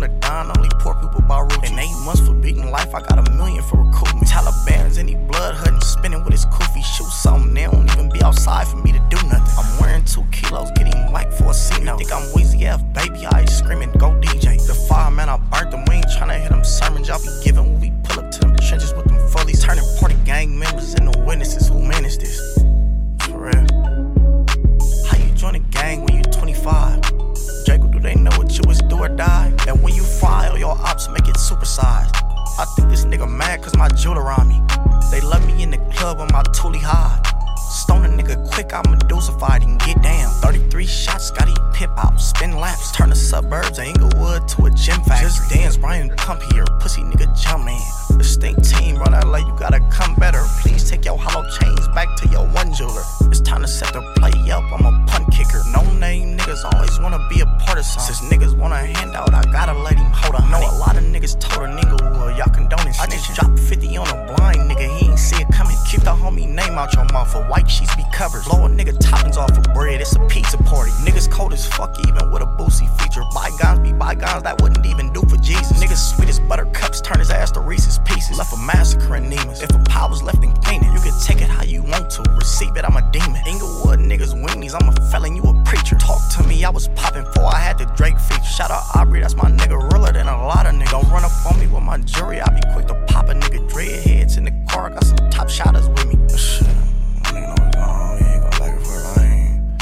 the dime, only poor people buy roaches. And 8 months for beating life, I got $1 million for recruitment. Taliban's in the blood hunting, spinning with his kufi. Shoot something, they don't even be outside for me to do nothing. I'm wearing 2 kilos, getting whacked for a C-note. Think I'm Weezy F, baby, I ain't screaming, go DJ. The fireman, I burnt them, we ain't tryna hit them sermons. Y'all be giving when we pull up to them trenches with them fullies. Turning party gang members into witnesses, who man is this? For real. How you join a gang when you 25? Jacob, do they know what you is, do or die? And when you file, your ops make it supersized. I think this nigga mad cause my jeweler on me. They love me in the club on my Thule high. Stone a nigga quick, I Medusa-fied and get down. 33 shots, Scotty pip out, spin laps. Turn the suburbs of Inglewood to a gym factory. Just dance, Brian Pump here, pussy nigga jump man. The stink team run LA, you gotta come better. Please take your hollow chains back to your one jeweler. It's time to set the play up, I'm a punt kicker. No name niggas always wanna be a part of something. Since niggas want a handout, I gotta let him hold a know a lot of niggas told a Inglewood, y'all condoning snitching. I just dropped 50 on a blind nigga, he ain't see it coming. Keep the homie name out your mouth, for white sheets be covered. Blow a nigga toppings off of bread, it's a pizza party. Niggas cold as fuck even with a Boosie feature. Bygones be bygones, that wouldn't even do for Jesus. Niggas sweet as buttercups, turn his ass to Reese's Pieces. Left a massacre in Nemus. If a pile was left in Canaan, you can take it how you want to. Receive it, I'm a demon. Inglewood niggas weenies, I'm a felon, you a preacher. Talk to me, I was popping for I had the Drake feature. Shout out Aubrey, that's my nigga, realer than a lot of niggas. Don't run up on me with my jury, I be quick to pop a nigga. Dreadheads in the car, got some top shotters with me. Shit, nigga know what's going on, you ain't gon' like it for a lane.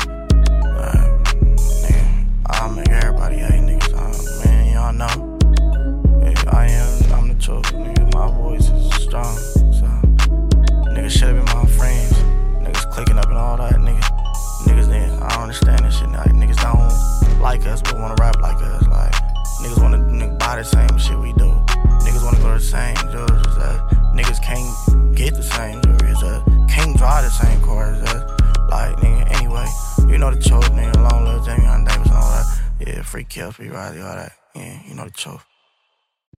Nigga, I'll make everybody hate niggas, man, y'all know. Yeah, I'm the truth, nigga, my voice is strong, so niggas should've been my friends. Niggas clicking up and all that, niggas, I don't understand this shit. Like, niggas don't like us, but wanna rap like us. Like, niggas wanna buy the same shit we do. Niggas wanna go to the same jewelry as us. Niggas can't get the same jewelry as us. Can't drive the same car as us. Like, nigga, anyway, you know the truth, nigga. Long live Jamie Davis and all that. Yeah, free Kelsey, Riley, all that. Yeah, you know the truth.